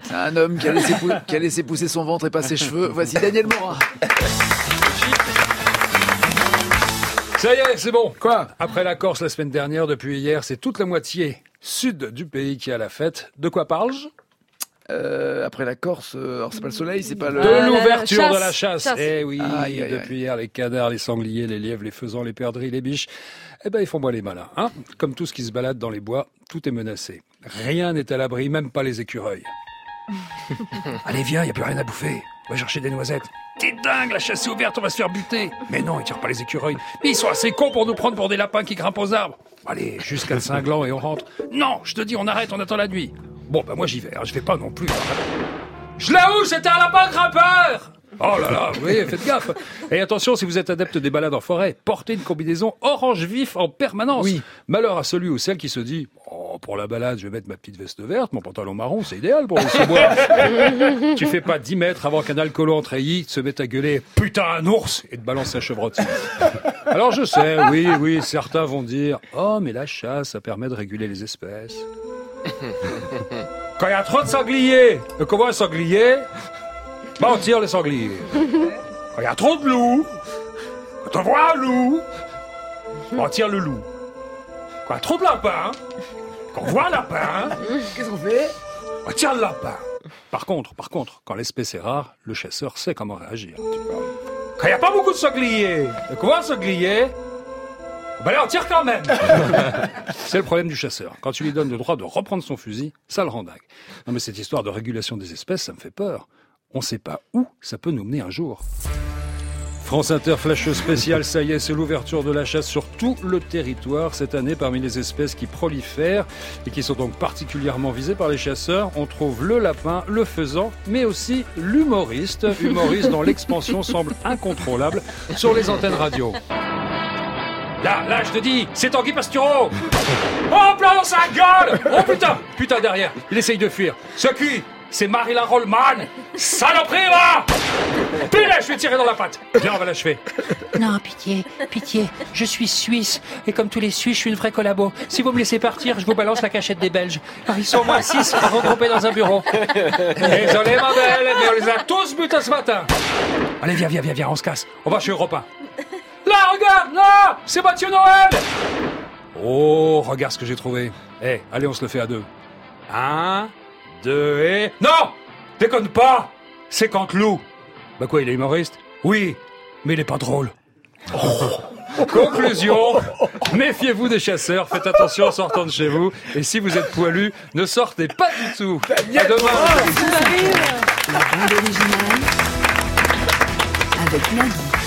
Un homme qui a laissé pousser son ventre et pas ses cheveux. Voici Daniel Morin. Ça y est, c'est bon. Quoi ? Après la Corse la semaine dernière, depuis hier, c'est toute la moitié sud du pays qui a la fête. De quoi parle-je ? Après la Corse, alors c'est pas le soleil, c'est pas le... De l'ouverture chasse. de la chasse. Eh oui, Aïe, aïe, depuis hier, les canards, les sangliers, les lièvres, les faisans, les perdrix, les biches, eh ben ils font moi les malins. Hein. Comme tout ce qui se balade dans les bois, tout est menacé. Rien n'est à l'abri, même pas les écureuils. Allez, viens, y a plus rien à bouffer. On va chercher des noisettes. T'es dingue, la chasse est ouverte, on va se faire buter. Mais non, ils tirent pas les écureuils. Mais ils sont assez cons pour nous prendre pour des lapins qui grimpent aux arbres. Allez, jusqu'à le cinglant et on rentre. Non, je te dis, on arrête, on attend la nuit. Bon, bah moi j'y vais, hein, je vais pas non plus. Je la où, c'était un lapin grimpeur. Oh là là, oui, faites gaffe. Et attention, si vous êtes adepte des balades en forêt, portez une combinaison orange vif en permanence. Oui. Malheur à celui ou celle qui se dit « Oh, pour la balade, je vais mettre ma petite veste verte, mon pantalon marron, c'est idéal pour le sous-bois. » Tu fais pas 10 mètres avant qu'un alcoolo en treillis se mette à gueuler « Putain, un ours !» et te balance un chevrotti. Alors je sais, oui, certains vont dire « Oh, mais la chasse, ça permet de réguler les espèces. » Quand il y a trop de sangliers, et qu'on voit un sanglier, bah on tire le sanglier. Quand il y a trop de loups, quand on voit un loup, bah on tire le loup. Quand il y a trop de lapins, quand on voit un lapin, Qu'est-ce qu'on fait ? on tire le lapin. Par contre, quand l'espèce est rare, le chasseur sait comment réagir. Quand il n'y a pas beaucoup de sangliers, et qu'on voit un sanglier, bah là on tire quand même. C'est le problème du chasseur. Quand tu lui donnes le droit de reprendre son fusil, ça le rend dingue. Non mais cette histoire de régulation des espèces, ça me fait peur. On sait pas où ça peut nous mener un jour. France Inter Flash spécial, ça y est, c'est l'ouverture de la chasse sur tout le territoire. Cette année, parmi les espèces qui prolifèrent et qui sont donc particulièrement visées par les chasseurs, on trouve le lapin, le faisan, mais aussi l'humoriste. Humoriste dont l'expansion semble incontrôlable sur les antennes radio. Là, je te dis, c'est Tanguy Pastureau. Oh, plein dans sa gueule. Oh, putain, derrière. Il essaye de fuir. Ce qui, c'est Marilyn Rollman. Saloperie, va. Puis là, je vais tirer dans la patte. Viens, on va l'achever. Non, pitié, je suis suisse, et comme tous les Suisses, je suis une vraie collabo. Si vous me laissez partir, je vous balance la cachette des Belges. Car ils sont au moins 6 regroupés dans un bureau. Désolé, ma belle, mais on les a tous butés ce matin. Allez, viens, on se casse. On va chez Europe 1. Là, regarde, là, c'est Mathieu Noël. Oh, regarde ce que j'ai trouvé. Allez, on se le fait à 2. 1, 2 et... Non, déconne pas. C'est Canteloup. Bah quoi, il est humoriste? Oui, mais il est pas drôle. Conclusion, méfiez-vous des chasseurs, faites attention en sortant de chez vous, et si vous êtes poilu, ne sortez pas du tout. À demain. La bande originale avec Nagui.